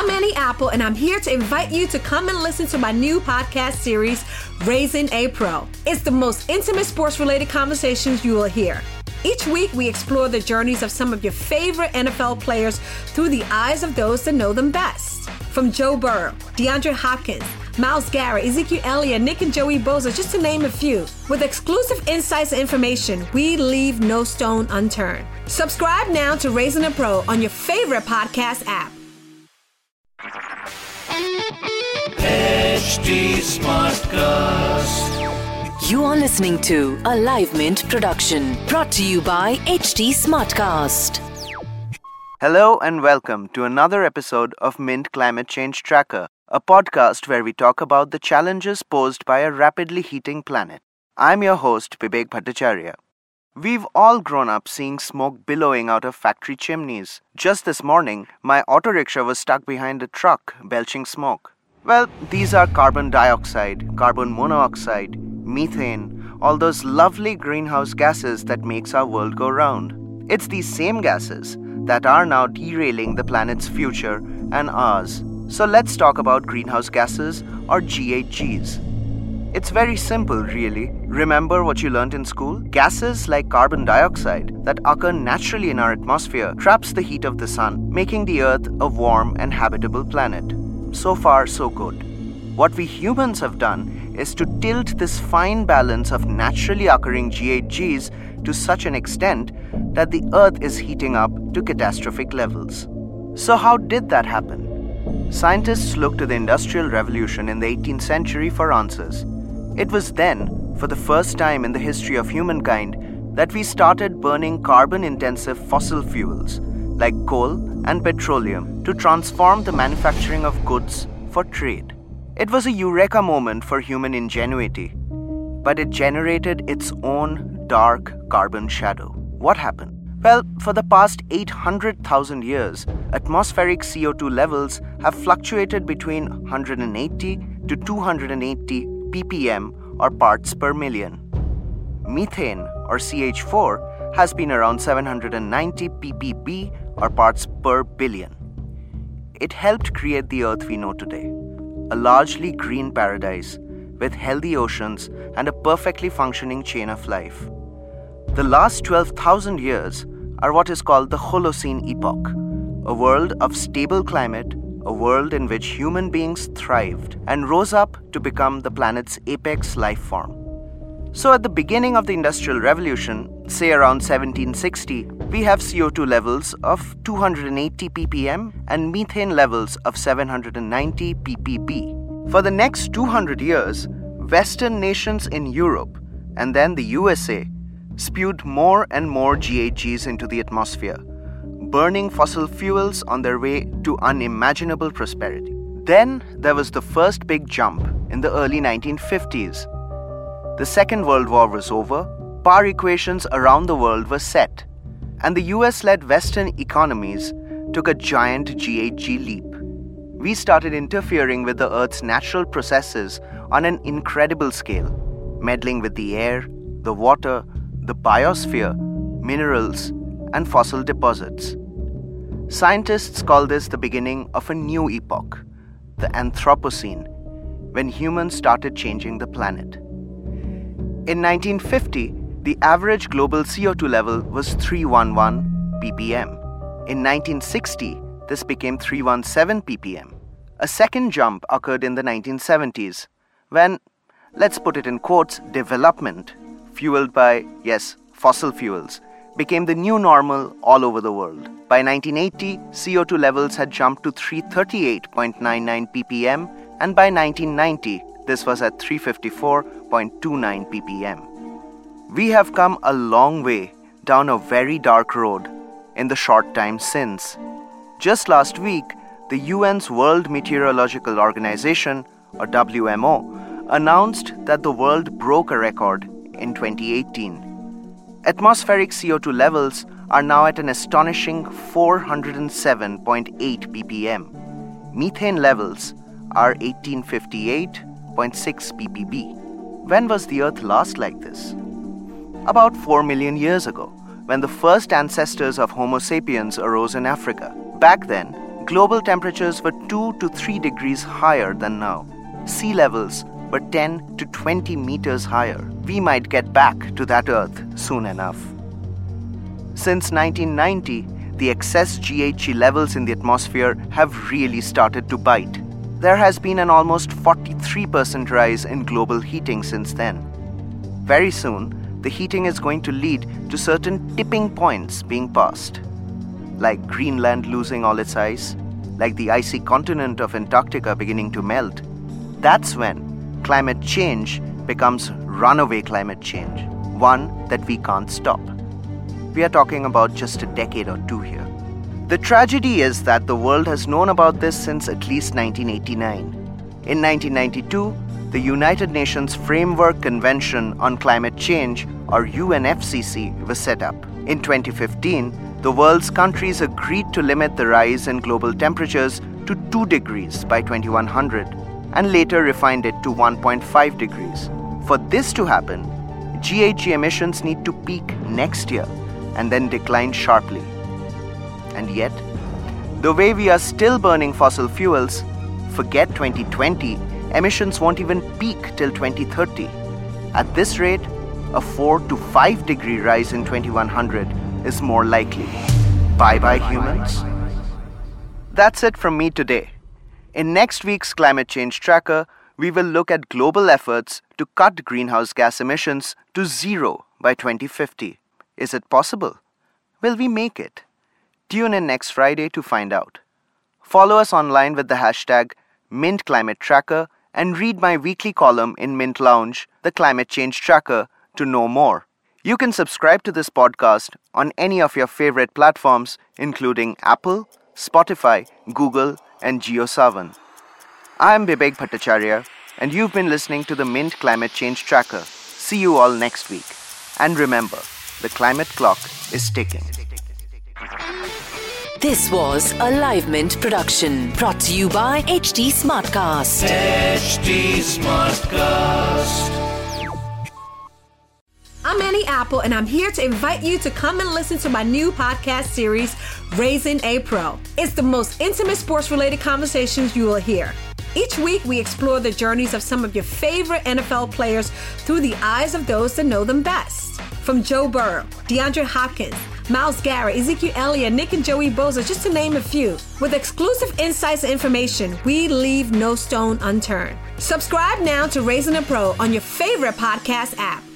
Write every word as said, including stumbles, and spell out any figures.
I'm Annie Apple, and I'm here to invite you to come and listen to my new podcast series, Raising a Pro. It's the most intimate sports-related conversations you will hear. Each week, we explore the journeys of some of your favorite N F L players through the eyes of those that know them best. From Joe Burrow, DeAndre Hopkins, Myles Garrett, Ezekiel Elliott, Nick and Joey Bosa, just to name a few. With exclusive insights and information, we leave no stone unturned. Subscribe now to Raising a Pro on your favorite podcast app. H D Smartcast. You are listening to a Live Mint production brought to you by H D Smartcast. Hello and welcome to another episode of Mint Climate Change Tracker, a podcast where we talk about the challenges posed by a rapidly heating planet. I'm your host, Vivek Bhattacharya. We've all grown up seeing smoke billowing out of factory chimneys. Just this morning, my auto rickshaw was stuck behind a truck, belching smoke. Well, these are carbon dioxide, carbon monoxide, methane, all those lovely greenhouse gases that makes our world go round. It's these same gases that are now derailing the planet's future and ours. So let's talk about greenhouse gases, or G H Gs. It's very simple, really. Remember what you learned in school? Gases like carbon dioxide that occur naturally in our atmosphere traps the heat of the sun, making the Earth a warm and habitable planet. So far, so good. What we humans have done is to tilt this fine balance of naturally occurring G H Gs to such an extent that the Earth is heating up to catastrophic levels. So how did that happen? Scientists looked to the Industrial Revolution in the eighteenth century for answers. It was then, for the first time in the history of humankind, that we started burning carbon-intensive fossil fuels like coal and petroleum to transform the manufacturing of goods for trade. It was a eureka moment for human ingenuity, but it generated its own dark carbon shadow. What happened? Well, for the past eight hundred thousand years, atmospheric C O two levels have fluctuated between one hundred eighty to two hundred eighty p p m or parts per million. Methane, or C H four, has been around seven hundred ninety p p b or parts per billion. It helped create the Earth we know today, a largely green paradise with healthy oceans and a perfectly functioning chain of life. The last twelve thousand years are what is called the Holocene epoch, a world of stable climate, a world in which human beings thrived and rose up to become the planet's apex life form. So at the beginning of the Industrial Revolution, say around seventeen sixty, we have C O two levels of two hundred eighty p p m and methane levels of seven hundred ninety p p b. For the next two hundred years, Western nations in Europe and then the U S A spewed more and more G H Gs into the atmosphere, burning fossil fuels on their way to unimaginable prosperity. Then there was the first big jump in the early nineteen fifties. The Second World War was over, power equations around the world were set, and the U S-led Western economies took a giant G H G leap. We started interfering with the Earth's natural processes on an incredible scale, meddling with the air, the water, the biosphere, minerals, and fossil deposits. Scientists call this the beginning of a new epoch, the Anthropocene, when humans started changing the planet. In nineteen fifty, the average global C O two level was three hundred eleven p p m. In nineteen sixty, this became three hundred seventeen p p m. A second jump occurred in the nineteen seventies, when, let's put it in quotes, development, fueled by, yes, fossil fuels, became the new normal all over the world. By nineteen eighty, C O two levels had jumped to three hundred thirty-eight point nine nine p p m, and by nineteen ninety, this was at three hundred fifty-four point two nine p p m. We have come a long way down a very dark road in the short time since. Just last week, the U N's World Meteorological Organization, or W M O, announced that the world broke a record in twenty eighteen. Atmospheric C O two levels are now at an astonishing four hundred seven point eight p p m. Methane levels are one thousand eight hundred fifty-eight point six p p b. When was the Earth last like this? About four million years ago, when the first ancestors of Homo sapiens arose in Africa. Back then, global temperatures were two to three degrees higher than now. Sea levels were ten to twenty meters higher. We might get back to that Earth soon enough. Since nineteen ninety, the excess G H G levels in the atmosphere have really started to bite. There has been an almost forty-three percent rise in global heating since then. Very soon, the heating is going to lead to certain tipping points being passed, like Greenland losing all its ice, like the icy continent of Antarctica beginning to melt. That's when climate change becomes runaway climate change, one that we can't stop. We are talking about just a decade or two here. The tragedy is that the world has known about this since at least nineteen eighty-nine. In nineteen ninety-two, the United Nations Framework Convention on Climate Change, or U N F C C, was set up. In twenty fifteen, the world's countries agreed to limit the rise in global temperatures to two degrees by twenty-one hundred, and later refined it to one point five degrees. For this to happen, G H G emissions need to peak next year and then decline sharply. And yet, the way we are still burning fossil fuels, forget twenty twenty, emissions won't even peak till twenty thirty. At this rate, a four to five degree rise in twenty-one hundred is more likely. Bye-bye, humans. That's it from me today. In next week's Climate Change Tracker, we will look at global efforts to cut greenhouse gas emissions to zero by twenty fifty. Is it possible? Will we make it? Tune in next Friday to find out. Follow us online with the hashtag MintClimateTracker and read my weekly column in Mint Lounge, the Climate Change Tracker, to know more. You can subscribe to this podcast on any of your favorite platforms, including Apple, Spotify, Google, and JioSaavn. I'm Vivek Bhattacharya, and you've been listening to the Mint Climate Change Tracker. See you all next week. And remember, the climate clock is ticking. This was a Live Mint production brought to you by H T Smartcast. H T Smartcast. I'm Annie Apple, and I'm here to invite you to come and listen to my new podcast series, Raising a Pro. It's the most intimate sports-related conversations you will hear. Each week, we explore the journeys of some of your favorite N F L players through the eyes of those that know them best. From Joe Burrow, DeAndre Hopkins, Myles Garrett, Ezekiel Elliott, Nick and Joey Bosa, just to name a few. With exclusive insights and information, we leave no stone unturned. Subscribe now to Raising a Pro on your favorite podcast app.